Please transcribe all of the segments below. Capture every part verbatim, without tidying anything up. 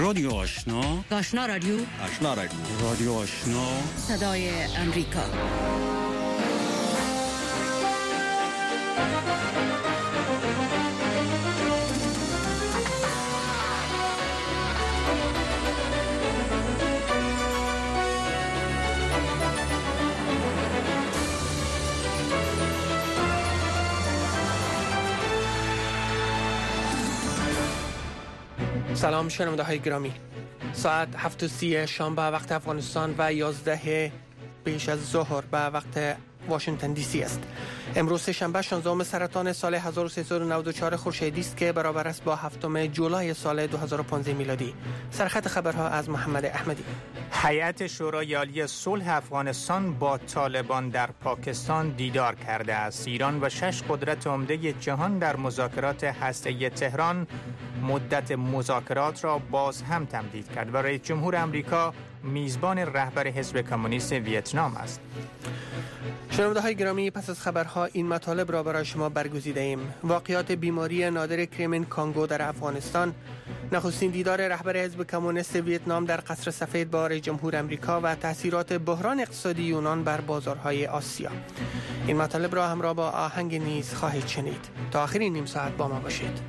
رادیو آشنا، آشنا رادیو، آشنا رادیو، رادیو آشنا، صدای امریکا. سلام شنونده های گرامی. ساعت هفت و سی شام به وقت افغانستان و یازده پیش از ظهر به وقت واشنگتن دی سی است. امروز سه‌شنبه شانزدهم سرطان سال هزار و سیصد و نود و چهار خورشیدی است که برابر است با هفتم جولای سال دو هزار و پانزده میلادی. سرخط خبرها از محمد احمدی. هیئت شورای عالی صلح افغانستان با طالبان در پاکستان دیدار کرده است. ایران و شش قدرت عمده جهان در مذاکرات هسته‌ای تهران مدت مذاکرات را باز هم تمدید کرد و رئیس جمهور آمریکا میزبان رهبر حزب کمونیست ویتنام است. شنونده های گرامی، پس از خبرها این مطالب را برای شما برگزیده ایم. واقعات بیماری نادر کریمن کانگو در افغانستان، نخستین دیدار رهبر حزب کمونیست ویتنام در قصر سفید با رئیس جمهور آمریکا و تاثیرات بحران اقتصادی یونان بر بازارهای آسیا. این مطالب را همراه با آهنگ نیز خواهید شنید. تا آخرین نیم ساعت با ما باشید.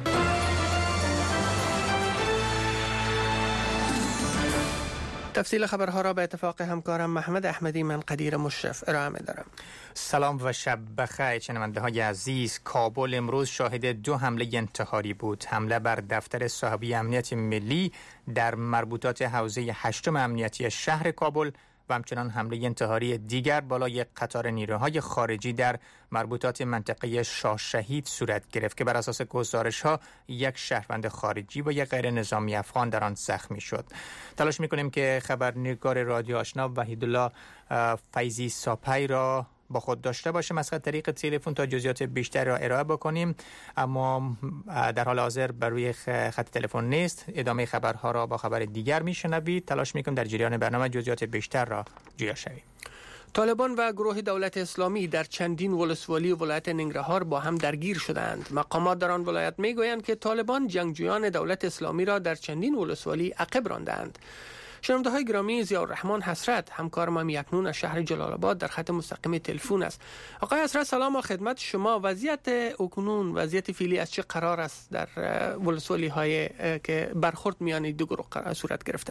تفصیل خبرها را به اتفاق همکارم محمد احمدی من قدیر مشرف ارائه دارم. سلام و شب بخیر شنونده های عزیز. کابل امروز شاهد دو حمله انتحاری بود. حمله بر دفتر صاحبی امنیت ملی در مربوطات حوزه هشتم امنیتی شهر کابل و همچنان حمله انتحاری دیگر بالای قطار نیروهای خارجی در مربوطات منطقه شاه شهید صورت گرفت که بر اساس گزارش‌ها یک شهروند خارجی و یک غیر نظامی افغان در آن زخمی شد. تلاش می‌کنیم که خبرنگار رادیو آشنا وحیدالله فیضی ساپی را با خود داشته باشیم از طریق تلفن تا جزئیات بیشتر را ارائه بکنیم، اما در حال حاضر بر روی خط تلفن نیست. ادامه خبرها را با خبر دیگر میشنوید. تلاش میکنیم در جریان برنامه جزئیات بیشتر را جویا شویم. طالبان و گروه دولت اسلامی در چندین ولسوالی ولایت ننگرهار با هم درگیر شدند. مقامات در آن ولایت میگویند که طالبان جنگجویان دولت اسلامی را در چندین ولسوالی عقب راندند. شنونده های گرامی، ضیاءالرحمن حسرت همکار ما اکنون از شهر جلال آباد در خط مستقیم تلفن است. آقای حسرت سلام و خدمت شما. وضعیت اکنون وضعیت فعلی از چه قرار است در ولسوالی های که برخورد میان دو گروه صورت گرفته؟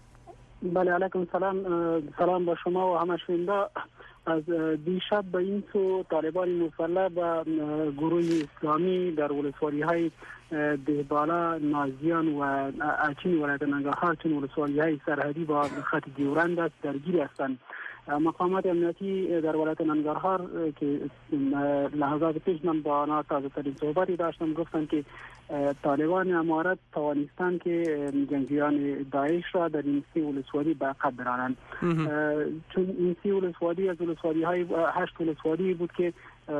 بله، علیکم سلام. سلام با شما و همه شنونده. از دیشب به این سو طالبان مسلح و گروه اسلامی در ولسوالی های دهبالا، نازیان و اچین ولایت ننگرهار چون ولسوالی های سرحدی با خط دیورند است درگیر هستند. مقامات امنیتی در ولایت ننگرهار که لحظات پیش من با آنها تازه ترین صحبتی داشتم گفتند که طالبان امارت توانستند که جنگجویان داعش را در این سی ولسوالی به عقب برانند، چون این سی ولسوالی از ولسوالی های هشت ولسوالی بود که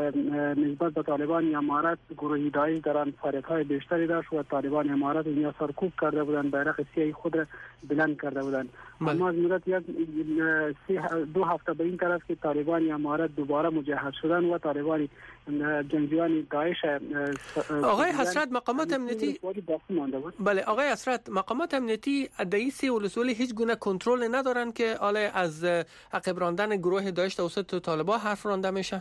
نسبت به طالبان امارت گروه داعش در آن فعالیت‌های بیشتری داشت و طالبان امارت اینجا سرکوب کرده بودند، بیرق سیاهی خود را بلند کرده بودند. اما از مدت یک دو هفته به این طرف که طالبان امارت دوباره مجهز شدن و طالبان جنگجویان داعش. آقای حسرت، مقامات امنیتی بله آقای حسرت مقامات امنیتی ادعای ولسوالی هیچ گونه کنترل ندارند که حالا از عقب راندن گروه داعش توسط طالبان حرف رانده میشه؟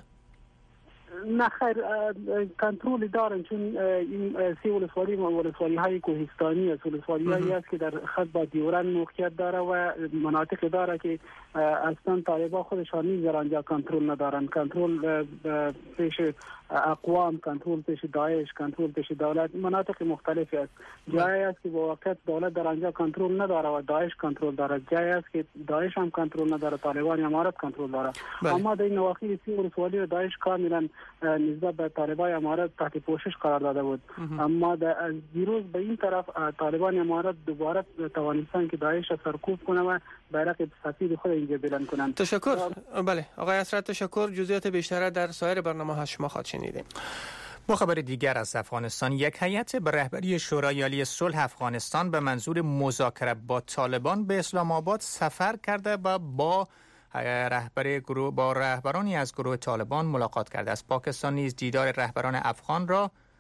نه خیر، کنترل دارن، چون این سی ولسوالی ولسوالی های کوهستانی است، ولسوالی هایی است که در خط با دیورند موقعیت داره و مناطق داره که اصلا طالبان خودشان نیز در آنجا کنترل ندارن. کنترل پیش اقوام، کنترل پیش داعش، کنترل پیش دولت، مناطق مختلفی است. جایی است که با وقت دولت در آنجا کنترل نداره و داعش کنترل داره، جایی است که داعش هم کنترل نداره، طالبان امارت کنترل داره. بله. اما در این نواحی سی ولسوالی و داعش کاملا نسبت به طالبان امارت تحت پوشش قرار داده بود. اما از دیروز به این طرف طالبان امارت دوباره توانستند که داعش را سرکوب کنه و بیرق سفید خود اینجا بلند کنند. تشکر. بله آقای حسرت تشکر. جزئیات بیشتر در سایر برنامه‌ها شما خواهید شنیدیم. با خبر دیگر از افغانستان، یک هیئت به رهبری شورای عالی صلح افغانستان به منظور مذاکره با طالبان به اسلام آباد سفر کرده و با رهبر گروه با رهبرانی از گروه طالبان ملاقات کرده است. پاکستان نیز دیدار رهبران افغان را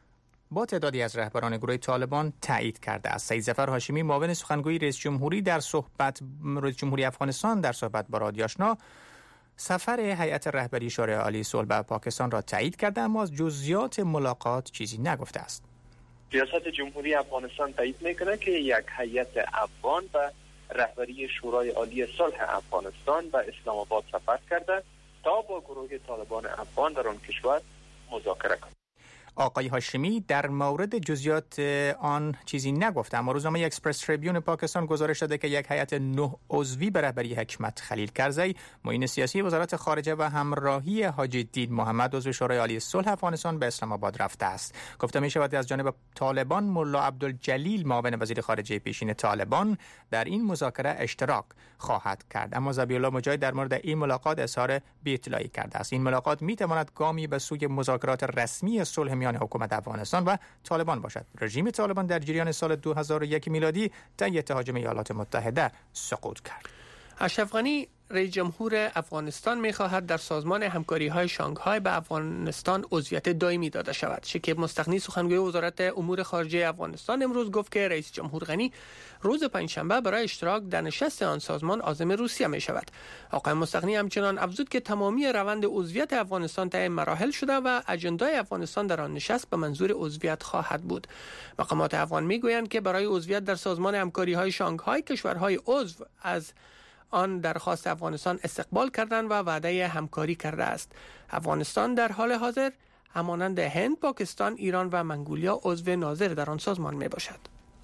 با تعدادی از رهبران گروه طالبان تایید کرده است. سید ظفر هاشمی معاون سخنگوی رئیس جمهوری در صحبت رئیس جمهوری افغانستان در صحبت با رادیو آشنا سفر هیئت رهبری شورای عالی صلح به پاکستان را تایید کرده، اما از جزئیات ملاقات چیزی نگفته است. ریاست جمهوری افغانستان تایید میکنه که یک هیئت افغان و رهبری شورای عالی صلح افغانستان به اسلام آباد سفر کرده تا با گروه طالبان افغان در آن کشور مذاکره کنند. آقای هاشمی در مورد جزئیات آن چیزی نگفت، اما روزنامه اکسپرس تریبیون پاکستان گزارش داده که یک هیئت نه عضوی به رهبری حکمت خلیل کرزی، معین سیاسی وزارت خارجه و همراهی حاجی الدین محمد عضو شورای عالی صلح افغانستان به اسلام آباد رفته است. گفته می شود از جانب طالبان ملا عبدالجلیل معاون وزیر خارجه پیشین طالبان در این مذاکره اشتراک خواهد کرد، اما ذبیح الله مجاهد در مورد این ملاقات اظهار بی‌اطلاعی کرده است. این ملاقات می تواند گامی به سوی مذاکرات رسمی صلح میان حکومت افغانستان و طالبان باشد. رژیم طالبان در جریان سال دو هزار و یک میلادی تحت تهاجم ایالات متحده سقوط کرد. اشرف غنی رئیس جمهور افغانستان می‌خواهد در سازمان همکاری‌های شانگهای به افغانستان عضویت دائمی داده شود. شکیب مستغنی سخنگوی وزارت امور خارجه افغانستان امروز گفت که رئیس جمهور غنی روز پنجشنبه برای اشتراک در نشست آن سازمان عازم روسیه می‌شود. آقای مستغنی همچنان افزود که تمامی روند عضویت افغانستان طی مراحل شده و اجندای افغانستان در آن نشست به منظور عضویت خواهد بود. مقامات افغان می‌گویند که برای عضویت در سازمان همکاری‌های شانگهای کشورهای عضو از آن درخواست افغانستان استقبال کردند و وعده همکاری کرده است. افغانستان در حال حاضر همانند هند، پاکستان، ایران و منگولیا عضو ناظر در آن سازمان می باشد.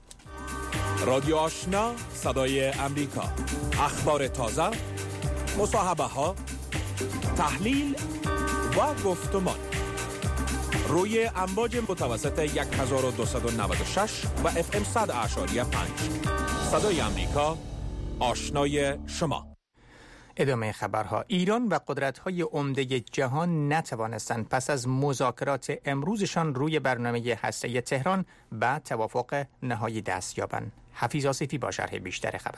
رادیو آشنا، صدای امریکا، اخبار تازه، مصاحبه ها، تحلیل و گفتمان روی امواج متوسط یک هزار و دویست و نود و شش و اف ام صد اعشاری پنج. صدای امریکا، آشنای شما. ادامه خبرها. ایران و قدرت‌های عمده جهان نتوانستند پس از مذاکرات امروزشان روی برنامه هسته‌ای تهران به توافق نهایی دست یابند. حفیظ آصفی با شرح بیشتر خبر.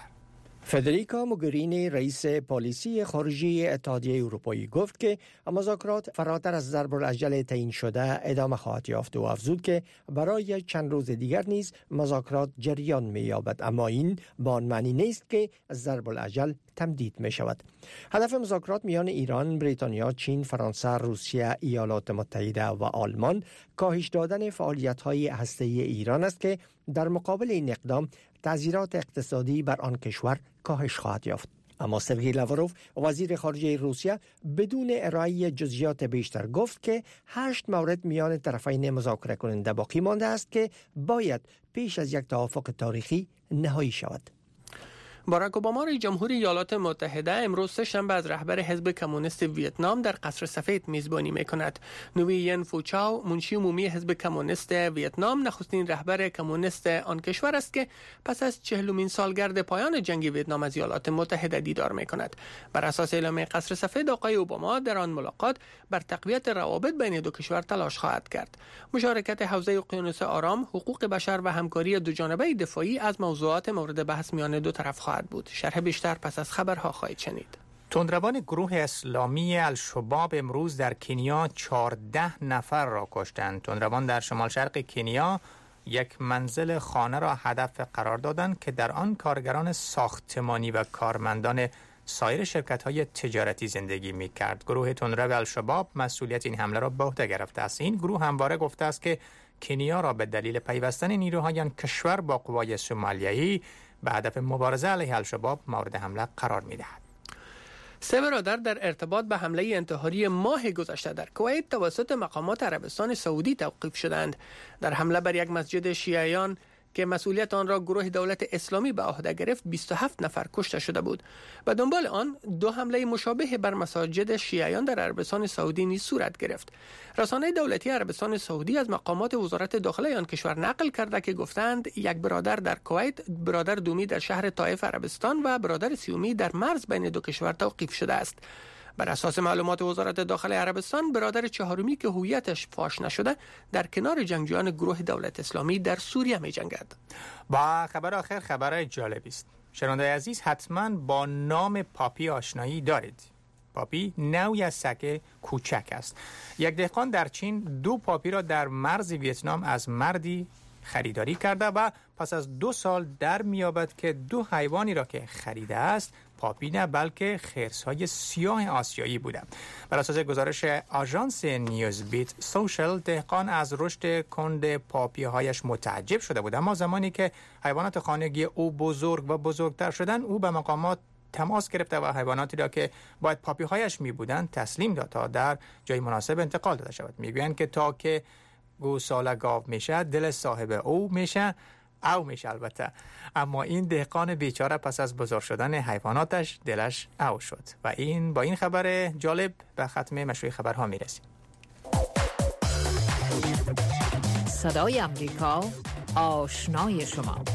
فدریکا موگرینی رئیس پالیسی خارجی اتحادیه اروپایی گفت که مذاکرات فراتر از ضرب الاجل تعیین شده ادامه خواهد یافت و افزود که برای چند روز دیگر نیز مذاکرات جریان می‌یابد، اما این به آن معنی نیست که ضرب الاجل تمدید می شود. هدف مذاکرات میان ایران، بریتانیا، چین، فرانسه، روسیه، ایالات متحده و آلمان کاهش دادن فعالیت‌های هسته‌ای ایران است که در مقابل این اقدام تأثیرات اقتصادی بر آن کشور کاهش خواهد یافت. اما سرگئی لاوروف وزیر خارجه روسیه بدون ارائه جزئیات بیشتر گفت که هشت مورد میان طرفین مذاکره کننده باقی مانده است که باید پیش از یک توافق تاریخی نهایی شود. باراک اوباما رئیس جمهور ایالات متحده امروز سه شنبه از رهبر حزب کمونیست ویتنام در قصر سفید میزبانی میکند. نوین فوچاو منشی عمومی حزب کمونیست ویتنام نخستین رهبر کمونیست آن کشور است که پس از چهلمین سالگرد پایان جنگ ویتنام از ایالات متحده دیدار میکند. بر اساس اعلامیه قصر سفید آقای اوباما در آن ملاقات بر تقویت روابط بین دو کشور تلاش خواهد کرد. مشارکت حوزه اقیانوس آرام، حقوق بشر و همکاری دوجانبه دفاعی از موضوعات مورد بحث میان دو طرف خواهد بود. شرح بیشتر پس از خبرها خواهید شنید. تندروان گروه اسلامی الشباب امروز در کنیا چهارده نفر را کشتند. تندروان در شمال شرق کنیا یک منزل خانه را هدف قرار دادند که در آن کارگران ساختمانی و کارمندان سایر شرکت‌های تجارتی زندگی می‌کرد. گروه تندرو الشباب مسئولیت این حمله را به عهده گرفته است. این گروه همواره گفته است که کنیا را به دلیل پیوستن نیروهای آن کشور با قوای سومالیایی به هدف مبارزه علیه الشباب مورد حمله قرار می‌دهد. سه برادر در ارتباط به حمله انتحاری ماه گذشته در کویت توسط مقامات عربستان سعودی توقیف شدند. در حمله بر یک مسجد شیعیان که مسئولیت آن را گروه دولت اسلامی به عهده گرفت بیست و هفت نفر کشته شده بود. به دنبال آن دو حمله مشابه بر مساجد شیعیان در عربستان سعودی نیز صورت گرفت. رسانه دولتی عربستان سعودی از مقامات وزارت داخله آن کشور نقل کرده که گفتند یک برادر در کویت، برادر دومی در شهر طائف عربستان و برادر سیومی در مرز بین دو کشور توقیف شده است. بر اساس معلومات وزارت داخله عربستان، برادر چهارمی که هویتش فاش نشده در کنار جنگجویان گروه دولت اسلامی در سوریه می جنگد. با خبر آخر خبر جالبی است. شنوندگان عزیز، حتما با نام پاپی آشنایی دارید. پاپی نوعی از سگ کوچک است. یک دهقان در چین دو پاپی را در مرز ویتنام از مردی خریداری کرده و پس از دو سال در میابد که دو حیوانی را که خریده است پاپی نه بلکه خرس‌های سیاه آسیایی بوده. بر اساس گزارش آژانس نیوزبیت سوشل، دهقان از رشد کند پاپی‌هایش متعجب شده بود، اما زمانی که حیوانات خانگی او بزرگ و بزرگتر شدن او به مقامات تماس گرفته و حیواناتی را که باید پاپی‌هایش می بودند تسلیم داد تا در جای مناسب انتقال داده شود. میگویند که تا که گوساله گاو میشه دل صاحب او میشه او میشه البته، اما این دهقان بیچاره پس از بزرگ شدن حیواناتش دلش او شد. و این با این خبر جالب به ختم مشروع خبرها میرسیم. صدای امریکا، آشنای شما.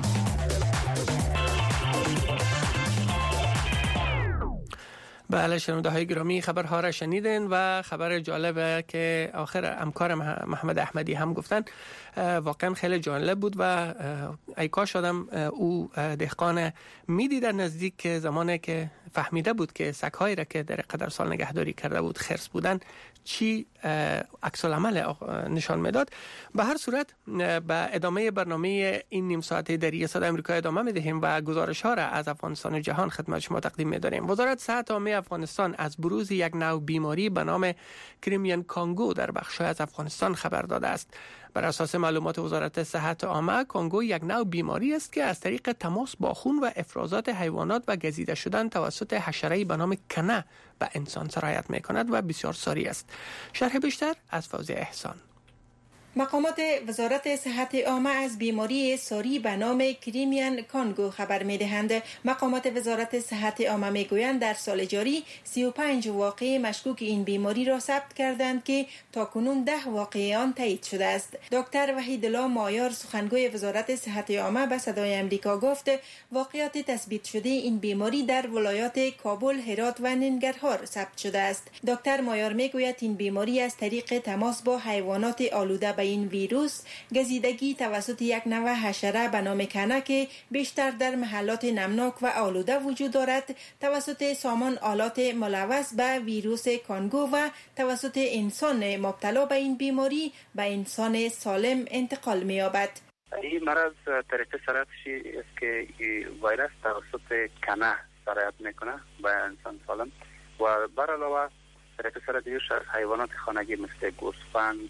بله شنونده های گرامی، خبرها را شنیدین و خبر جالبه که آخر همکار محمد احمدی هم گفتن واقعا خیلی جالب بود و ای کاش آدم او دهقان میدید در نزدیک زمانی که فهمیده بود که سگ‌هایی را که در قدر سال نگهداری کرده بود خرس بودن چی عکس العمل نشان میداد. به هر صورت به ادامه برنامه این نیم ساعته در صدای آمریکا ادامه میدهیم و گزارش ها را از افغانستان و جهان خدمت شما تقدیم می‌داریم. وزارت صحت عامه افغانستان از بروز یک نوع بیماری به نام کریمیان کانگو در بخش‌های از افغانستان خبر داده است. بر اساس معلومات وزارت صحت عامه، کانگو یک نوع بیماری است که از طریق تماس با خون و افرازات حیوانات و گزیده شدن توسط حشره‌ای به نام کنه به انسان سرایت می‌کند و بسیار ساری است. شرح بیشتر از فوزیه احسان. مقامات وزارت صحت عامه از بیماری ساری به نام کریمیان کانگو خبر می‌دهند. مقامات وزارت صحت عامه می‌گویند در سال جاری سی و پنج واقعه مشکوک این بیماری را ثبت کردند که تاکنون ده واقعه آن تایید شده است. دکتر وحیدالله مایار سخنگوی وزارت صحت عامه به صدای آمریکا گفت واقعات تثبیت شده این بیماری در ولایات کابل، هرات و ننگرهار ثبت شده است. دکتر مایار می‌گوید این بیماری از طریق تماس با حیوانات آلوده به این ویروس گزیدگی توسط یک نوع حشره به نام کنه که بیشتر در محلات نمناک و آلوده وجود دارد توسط سامان آلات ملوث به ویروس کانگو و توسط انسان مبتلا به این بیماری به انسان سالم انتقال می‌یابد. این مرض طریق سرایتشی است که ویروس توسط کنه سرایت میکنه به انسان سالم و بر علاوه طریق سرایتش از حیوانات خانگی مثل گوسفند،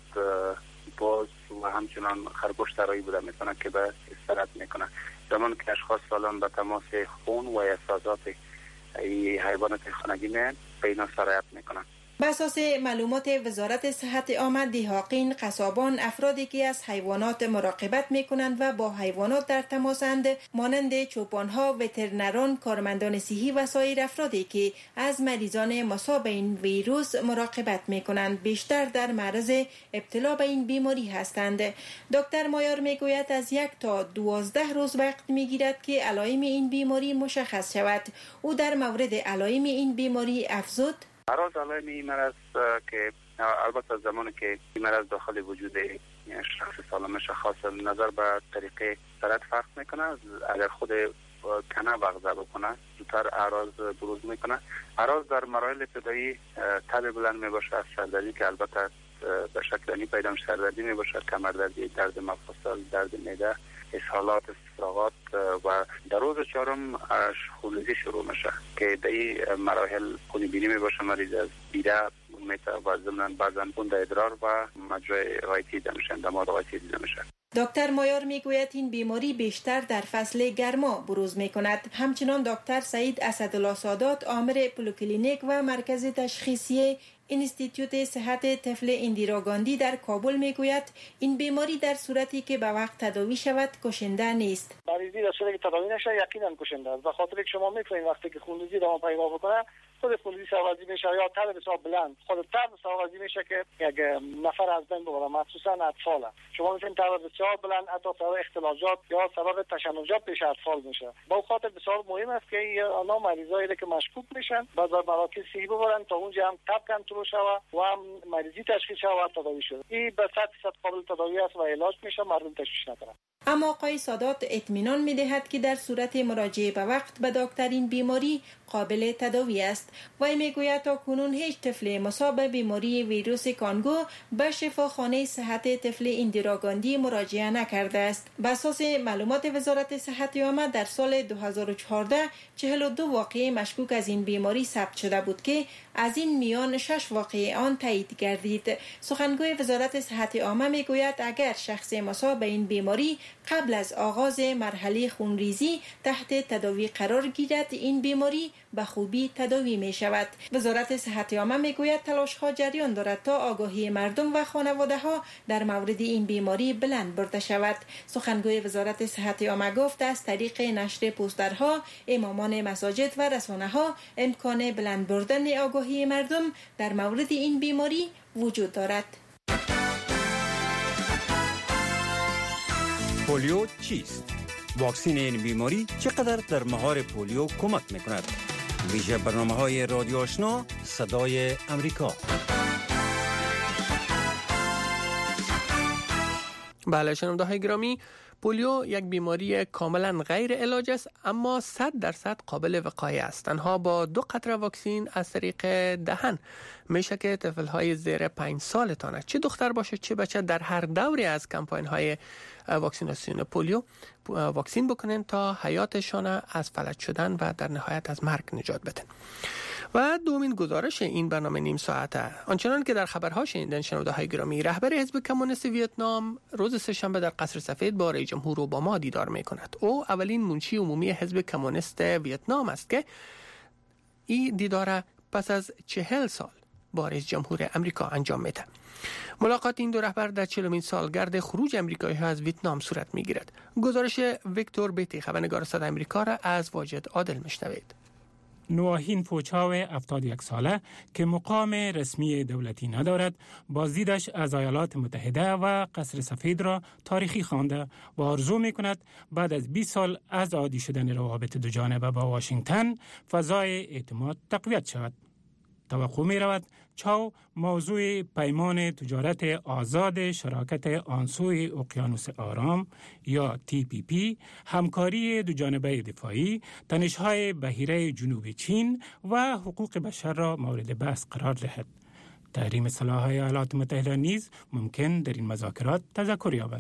باز و همچنان خرگوش سرایی بوده میتونه که به استراحت میکنه. زمان که اشخاص سالم به تماس خون و افرازات حیوانات خانگی میان به اینا سرایت میکنن. به اساس معلومات وزارت صحت عامه، دهاقین، قصابان، افرادی که از حیوانات مراقبت میکنند و با حیوانات در تماسند مانند چوپانها، وترنران، کارمندان صحی و سایر افرادی که از مریضان مصاب به این ویروس مراقبت میکنند بیشتر در معرض ابتلا به این بیماری هستند. دکتر مایار میگوید از یک تا دوازده روز وقت میگیرد که علائم این بیماری مشخص شود. او در مورد علائم این بیماری افزود: اعراض علائم این مرض که البته زمانی که این مرض داخل وجود شخص سالم شخص نظر به طریق سرایت فرق میکنه. اگر خود کنه وغزه بکنه زودتر اعراض بروز میکنه. اعراض در مراحل ابتدایی تب بلند میباشه از سردردی که البته به شکل پیدا میشه، سردردی میباشه، کمردردی، درد مفصل، درد معده، اسهالات، استفراغات و در روز چهارم خونریزی شروع میشه که در این مراحل خونی بینی میباشه. مریض از دیده میته و ضمن بعضا خون در ادرار و مجرای غایطی دیده میشه، دماغ غایطی دیده میشه. دکتر مایار میگوید این بیماری بیشتر در فصل گرما بروز میکند. همچنان دکتر سعید اسدالله سادات آمر پلوکلینیک و مرکز تشخیصی اینستیتوت صحت طفل اندیرا گاندی در کابل میگوید این بیماری در صورتی که به وقت تداوی شود کشنده نیست. مریضی در صورتی که تداوی نشه یقینا کشنده است. به خاطر که شما میفهمید وقتی که خونریزی دوام پیدا بکنه خود خونریزی سربازی میشه یا تب بسیار بلند، خود تب سربازی میشه که یک نفر از بین ببره، مخصوصا اطفال. شما میفهمید تب بسیار بلند حتی سبب اختلاجات یا سبب تشنجات پیش اطفال میشه. با خاطر بسیار مهم است که اینا مریضایی که مشکوک میشن باز به مراکز صحی ببرن تا اونجا هم تب کنترل شود و هم مریضی تشخیص شود و تداوی شود. این به صد درصد قابل تداوی است و علاج میشه، مردم تشویش نکنند. اما آقای سادات اطمینان می‌دهد که در صورت مراجعه به وقت به دکتر این بیماری قابل تداوی است. وی میگوید تا کنون هیچ طفل مصاب به بیماری ویروس کانگو به شفاخانه صحت طفل ایندیراگاندی مراجعه نکرده است. بر اساس معلومات وزارت صحت عامه در سال دو هزار و چهارده چهل و دو واقعه مشکوک از این بیماری ثبت شده بود که از این میان شش واقعه آن تایید گردید. سخنگوی وزارت صحت عامه میگوید اگر شخص مصاب به این بیماری قبل از آغاز مرحله خونریزی تحت تداوی قرار گیرد، این بیماری به خوبی تداوی می شود. وزارت صحت عامه می گوید تلاش ها جریان دارد تا آگاهی مردم و خانواده ها در مورد این بیماری بلند برده شود. سخنگوی وزارت صحت عامه گفت از طریق نشر پوسترها، امامان مساجد و رسانه ها امکان بلند بردن آگاهی مردم در مورد این بیماری وجود دارد. پولیو چیست؟ واکسن این بیماری چقدر در مهار پولیو کمک میکند؟ ویژه برنامه های رادیو آشنا صدای امریکا. بله شنونده های گرامی، پولیو یک بیماری کاملا غیر علاج است اما صد درصد قابل وقایه است. تنها با دو قطره واکسن از طریق دهن میشه که طفل های زیر پنج سالتانه، چه دختر باشه چه بچه، در هر دوری از کمپاین های واکسیناسیون پولیو واکسین بکنن تا حیاتشان از فلج شدن و در نهایت از مرگ نجات بدن. و دومین گزارش این برنامه نیم ساعته، آنچنان که در خبرها شنیدن شنونده های گرامی، رهبر حزب کمونیست ویتنام روز سه‌شنبه در قصر سفید با رئیس جمهور اوباما دیدار میکند. او اولین منشی عمومی حزب کمونیست ویتنام است که این دیدار پس از چهل سال با رئیس جمهور امریکا انجام میده. ملاقات این دو رهبر در چهلمین سالگرد خروج امریکایی‌ها از ویتنام صورت میگیرد. گزارش ویکتور بیتی، خبرنگار صدای امریکا، را از واجد عادل میشنوید. نواهین فوچاو هفتاد و یک ساله که مقام رسمی دولتی ندارد، بازدیدش از ایالات متحده و قصر سفید را تاریخی خوانده و آرزو می کند بعد از بیست سال از عادی شدن روابط دو جانبه با واشنگتن فضای اعتماد تقویت شود. توقع می رود چاو موضوع پیمان تجارت آزاد شراکت آنسوی اقیانوس آرام یا تی پی پی، همکاری دو جانبه دفاعی، تنش‌های بحیره جنوب چین و حقوق بشر را مورد بحث قرار دهد. تحریم سلاح‌های ایالات متحده نیز ممکن در این مذاکرات تذکر یابد.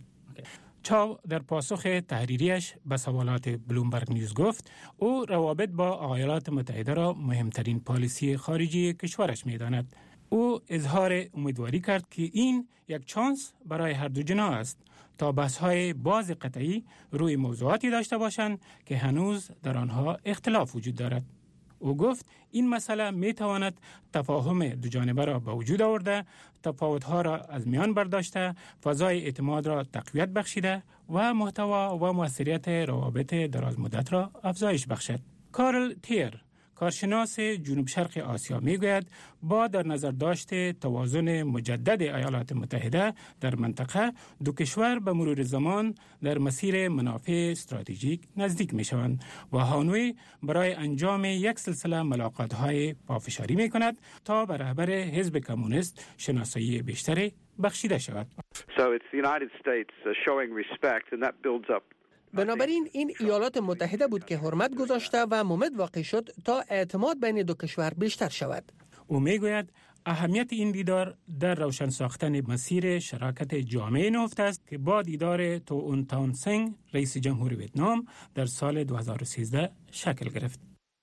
چاو در پاسخ تحریریش به سوالات بلومبرگ نیوز گفت او روابط با ایالات متحده را مهمترین پالیسی خارجی کشورش می‌داند. او اظهار امیدواری کرد که این یک چانس برای هر دو جناح است تا بحث‌های باز قطعی روی موضوعاتی داشته باشند که هنوز در آنها اختلاف وجود دارد. او گفت این مسئله می تواند تفاهم دو جانبه را به وجود آورده، تفاوت‌ها را از میان برداشته، فضای اعتماد را تقویت بخشیده و محتوا و موثریت روابط دراز مدت را افزایش بخشد. کارل تیر، کارشناس جنوب شرق آسیا، میگوید با در نظر داشت توازن مجدد ایالات متحده در منطقه، دو کشور به مرور زمان در مسیر منافع استراتژیک نزدیک می شوند و هانوی برای انجام یک سلسله ملاقات‌های پافشاری می کند تا به رهبر حزب کمونیست شناسایی بیشتری بخشیده شود. So it's the United States showing respect and that builds up. بنابراین این ایالات متحده بود که حرمت گذاشته و ممد واقع شد تا اعتماد بین دو کشور بیشتر شود. او میگوید اهمیت این دیدار در روشن ساختن مسیر شراکت جامع نفت است که با دیدار تو اون تان سنگ رئیس جمهور ویتنام در سال دو هزار و سیزده شکل گرفت.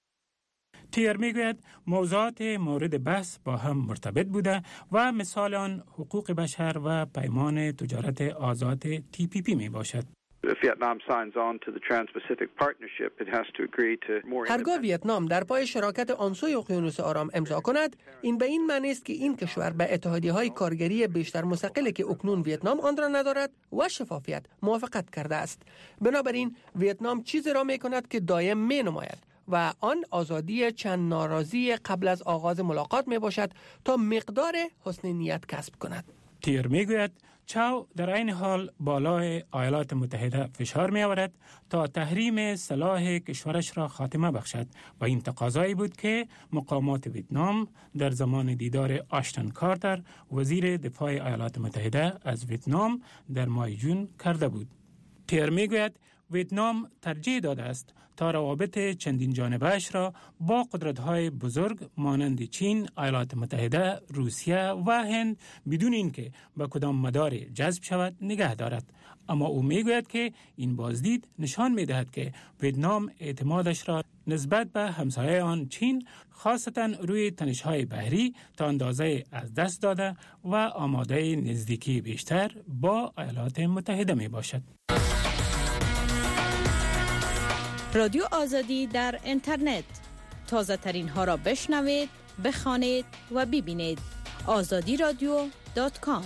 تیر میگوید موضوعات مورد بحث با هم مرتبط بوده و مثال آن حقوق بشر و پیمان تجارت آزاد تی پی پی می باشد. هرگاه ویتنام در پای شراکت آنسوی اقیانوس آرام امضا کند، این به این معنی است که این کشور به اتحادیه‌های کارگری بیشتر مستقل که اکنون ویتنام آن را ندارد و شفافیت موافقت کرده است. بنابراین ویتنام چیزی را می‌کند که دایم می‌نماید و آن آزادی چند ناراضی قبل از آغاز ملاقات می باشد تا مقدار حسن نیت کسب کند. تیر میگوید چاو در این حال بالای ایالات متحده فشار می آورد تا تحریم سلاح کشورش را خاتمه بخشد و این تقاضایی بود که مقامات ویتنام در زمان دیدار آشتن کارتر وزیر دفاع ایالات متحده از ویتنام در ماه جون کرده بود. پیر میگوید ویتنام ترجیح داده است تا روابط چندین جانبه‌اش را با قدرت‌های بزرگ مانند چین، ایالات متحده، روسیه و هند بدون اینکه به کدام مدار جذب شود نگه دارد. اما او میگوید که این بازدید نشان می‌دهد که ویتنام اعتمادش را نسبت به همسایه آن چین خاصتاً روی تنش‌های بحری تا اندازه از دست داده و آماده نزدیکی بیشتر با ایالات متحده میباشد. رادیو آزادی در اینترنت، تازه ترین ها را بشنوید، بخوانید و ببینید. آزادی رادیو دات کام.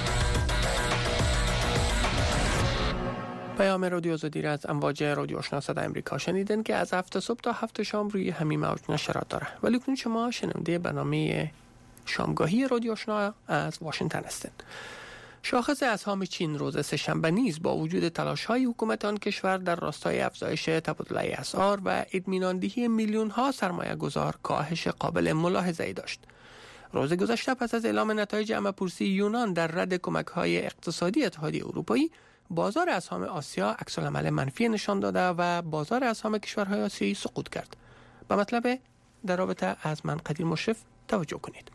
پیام رادیو آزادی را از امواج رادیو آشنا صدای امریکا شنیدن که از هفت صبح تا هفت شام روی همین موج نشرات داره. ولی کنون شما شنونده برنامه شامگاهی رادیو آشنا از واشنگتن هستند. شاخص اسهام چین روز سه‌شنبه نیز با وجود تلاش‌های حکومت آن کشور در راستای افزایش تبادله اسعار و اطمیناندهی میلیون‌ها سرمایه‌گذار کاهش قابل ملاحظه‌ای داشت. روز گذشته پس از اعلام نتایج عمه‌پرسی یونان در رد کمک‌های اقتصادی اتحادیه اروپایی، بازار اسهام آسیا عکس‌العمل منفی نشان داده و بازار اسهام کشورهای آسیایی سقوط کرد. به مطلب در رابطه از من قدیر مشرف توجه کنید.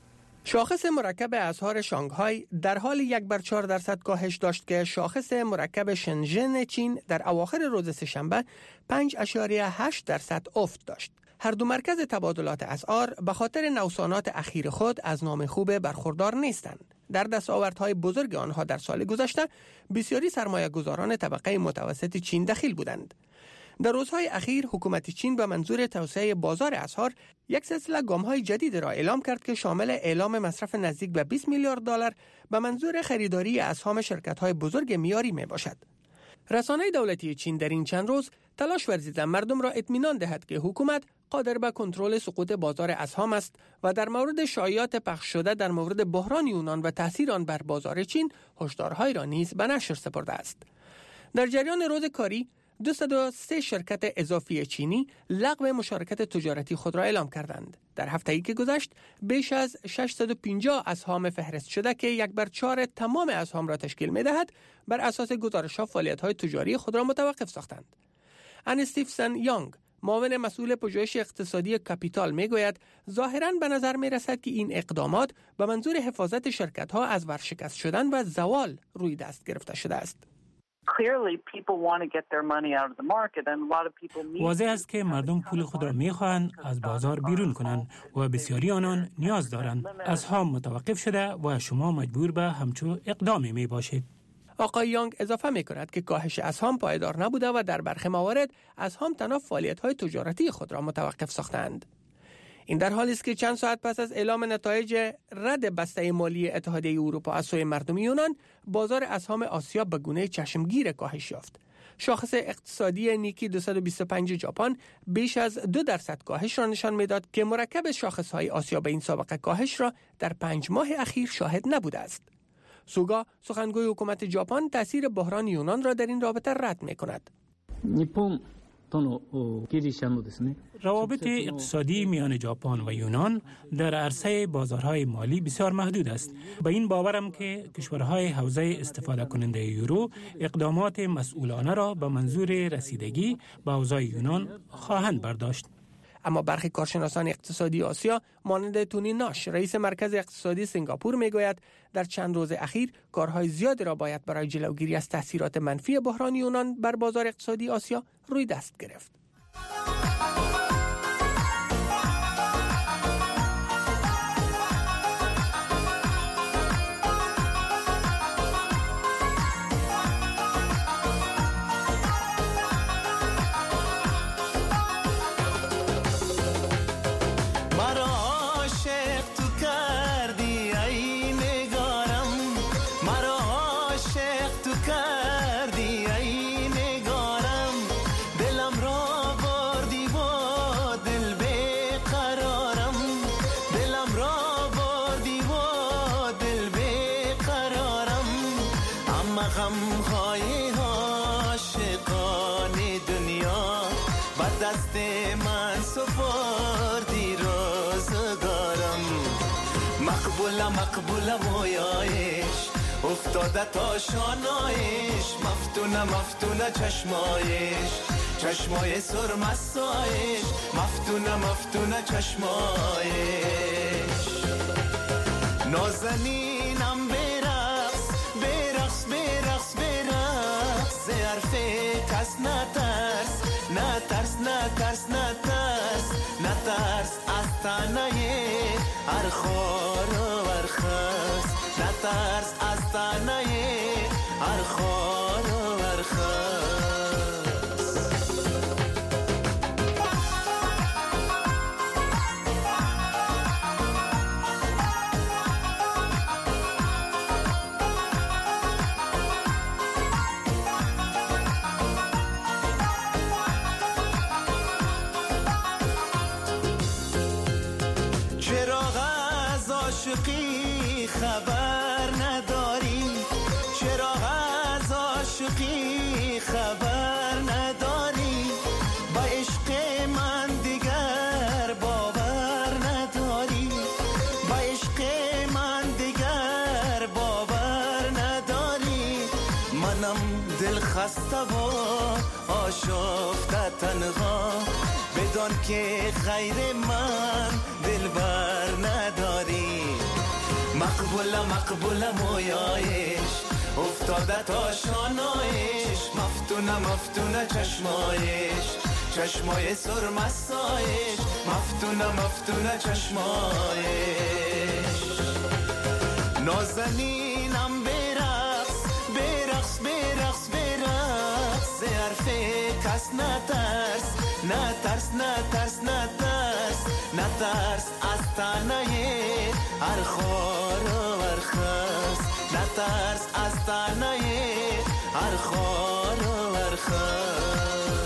شاخص مرکب اسعار شانگهای در حال یک بر چهار درصد کاهش داشت که شاخص مرکب شنژن چین در اواخر روز سه‌شنبه پنج اشاریه هشت درصد افت داشت. هر دو مرکز تبادلات اسعار به خاطر نوسانات اخیر خود از نام خوب برخوردار نیستند. در دستاوردهای بزرگ آنها در سال گذشته بسیاری سرمایه‌گذاران طبقه متوسط چین دخیل بودند. در روزهای اخیر حکومت چین به منظور توسعه بازار اسعار یک سلسله گام‌های جدید را اعلام کرد که شامل اعلام مصرف نزدیک به بیست میلیارد دلار به منظور خریداری اسهام شرکت‌های بزرگ میاری میباشد. رسانه‌های دولتی چین در این چند روز تلاش ورزیدند مردم را اطمینان دهد که حکومت قادر به کنترل سقوط بازار اسهام است و در مورد شایعات پخش شده در مورد بحران یونان و تاثیر آن بر بازار چین هشدارهای را نیز به نشر سپرده است. در جریان روز کاری دویست و سه شرکت اضافی چینی لغو مشارکت تجارتی خود را اعلام کردند. در هفته‌ای که گذشت بیش از ششصد و پنجاه اسهام فهرست شده که یک بر چهار تمام اسهام را تشکیل می‌دهد بر اساس گزارش‌ها فعالیت‌های تجاری خود را متوقف ساختند. ان استیفسن یانگ معاون مسئول پژوهش اقتصادی کاپیتال میگوید ظاهراً به نظر میرسد که این اقدامات به منظور حفاظت شرکت‌ها از ورشکست شدن و زوال روی دست گرفته شده است. واضح است که مردم پول خود را می‌خواهند از بازار بیرون کنند و بسیاری آنان نیاز دارند. اسهام متوقف شده و شما مجبور به همچون اقدامی میباشید. آقای یانگ اضافه می‌کند که کاهش اسهام پایدار نبوده و در برخی موارد اسهام تنها فعالیت‌های تجارتی خود را متوقف ساختند. این در حالی است که چند ساعت پس از اعلام نتایج رد بسته مالی اتحادیه اروپا از سوی مردم یونان، بازار اسهام آسیا به گونه چشمگیر کاهش یافت. شاخص اقتصادی نیکی دویست و بیست و پنج ژاپن بیش از دو درصد کاهش را نشان می‌داد که مرکب شاخص‌های آسیا به این سابقه کاهش را در پنج ماه اخیر شاهد نبوده است. سوگا سخنگوی حکومت ژاپن تاثیر بحران یونان را در این رابطه رد می‌کند. روابط اقتصادی میان ژاپن و یونان در عرصه بازارهای مالی بسیار محدود است. به این باورم که کشورهای حوزه استفاده کننده یورو اقدامات مسئولانه را به منظور رسیدگی به اوضاع یونان خواهند برداشت. اما برخی کارشناسان اقتصادی آسیا مانند تونی ناش رئیس مرکز اقتصادی سنگاپور میگوید در چند روز اخیر کارهای زیادی را باید برای جلوگیری از تاثیرات منفی بحران یونان بر بازار اقتصادی آسیا روی دست گرفت. مقبول مویایش افتاده تا شانایش، مفتونه مفتونه چشمایش، چشمای سرمستایش، مفتونه مفتونه چشمایش. نازنینم برقص برقص برقص برقص، ز حرف کس نترس نترس نترس نترس نترس، از تنه هر خار و هر خس، نترس از تنه هر خار و هر خس. عاشقی خبر نداری، چرا از عاشقی خبر نداری، با عشق من دیگر باور نداری، با عشق من دیگر باور نداری. منم دل خسته و آشفته تنها، بدان که غیر من دل بر نداری. مقبوله مقبوله مویایش، افتاده تا شانایش، مفتونه مفتونه چشمایش، چشمای سرمستایش، مفتونه مفتونه چشمایش. نازنینم برقص برقص برقص برقص، ز حرف کس نترس نترس نترس نترس نترس، از تنه هر خار و هر خس، نترس از تنه هر خار و هر خس.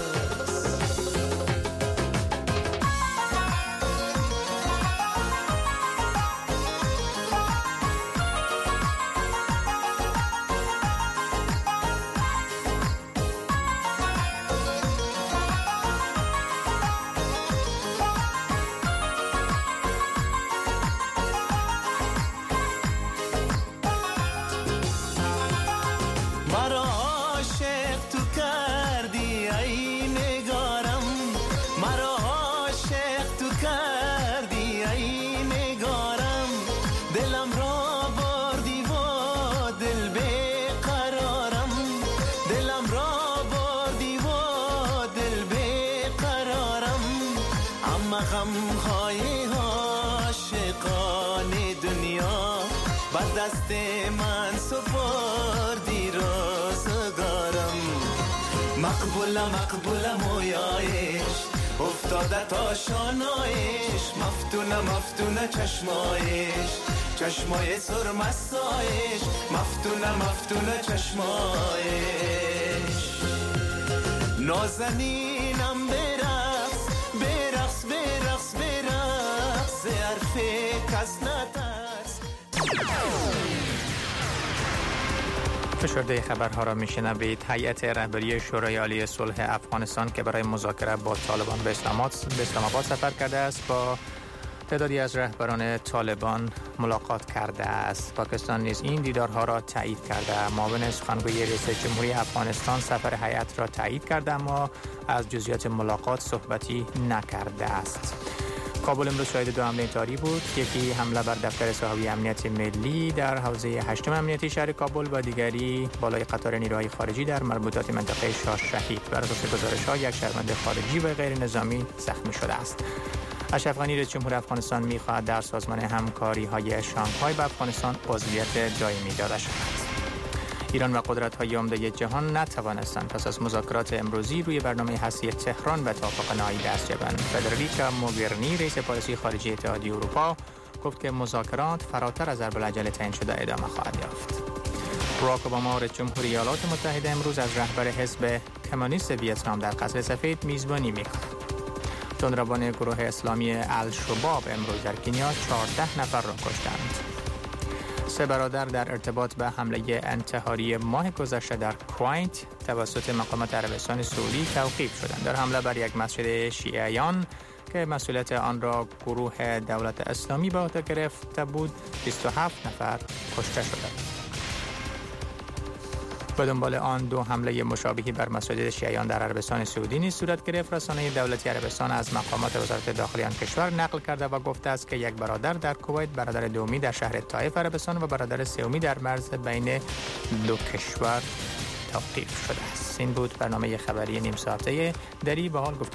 دست من سپردی روزگارم. مقبوله مقبوله مویایش، افتاده تا شانایش، مفتونه مفتونه چشمایش، چشمای سرمستایش، مفتونه مفتونه چشمایش. نازنینم برقص برقص برقص برقص، ز حرف کس نترس. فشرده خبرها را میشنوید. هیئت رهبری شورای عالی صلح افغانستان که برای مذاکره با طالبان به اسلام آباد سفر کرده است، با تعدادی از رهبران طالبان ملاقات کرده است. پاکستان نیز این دیدارها را تایید کرده. معاون سخنگوی رئیس جمهوری افغانستان سفر هیئت را تایید کرده، اما از جزئیات ملاقات صحبتی نکرده است. کابل امروز شاهد دو حمله انتحاری بود. یکی حمله بر دفتر صاحبی امنیت ملی در حوزه هشتم امنیتی شهر کابل و دیگری بالای قطار نیروهای خارجی در مربوطات منطقه شاه شهید. بر اساس گزارش‌ها یک شهروند خارجی و غیر نظامی زخمی شده است. اشرف غنی رئیس جمهور افغانستان می‌خواهد در سازمان همکاری‌های شانگهای به افغانستان عضویت دائمی داده شود. ایران و قدرت‌های عمده جهان نتوانستند پس از مذاکرات امروزی روی برنامه هستی تهران به توافق نهایی دست یابند. فدریکا موگرینی رئیس پالیسی خارجی اتحادیه اروپا گفت که مذاکرات فراتر از ضرب العجل تعیین شده ادامه خواهد یافت. باراک اوباما رئیس جمهور ایالات متحده امروز از رهبر حزب کمونیست ویتنام در قصر سفید میزبانی می‌کند. تندروان گروه اسلامی الشباب امروز در کنیا چهارده نفر را کشتند. سه برادر در ارتباط به حمله انتحاری ماه گذشته در کویت توسط مقامات عربستان سعودی توقیف شدند. در حمله بر یک مسجد شیعیان که مسئولیت آن را گروه دولت اسلامی به عهده گرفته بود، بیست و هفت نفر کشته شدند. به دنبال آن دو حمله مشابهی بر مساجد شیعیان در عربستان سعودی نیز صورت گرفت. رسانه دولتی عربستان از مقامات وزارت داخلی آن کشور نقل کرده و گفته است که یک برادر در کویت، برادر دومی در شهر طائف عربستان و برادر سومی در مرز بین دو کشور توقیف شده است. این بود برنامه خبری نیم ساعته دری. به حال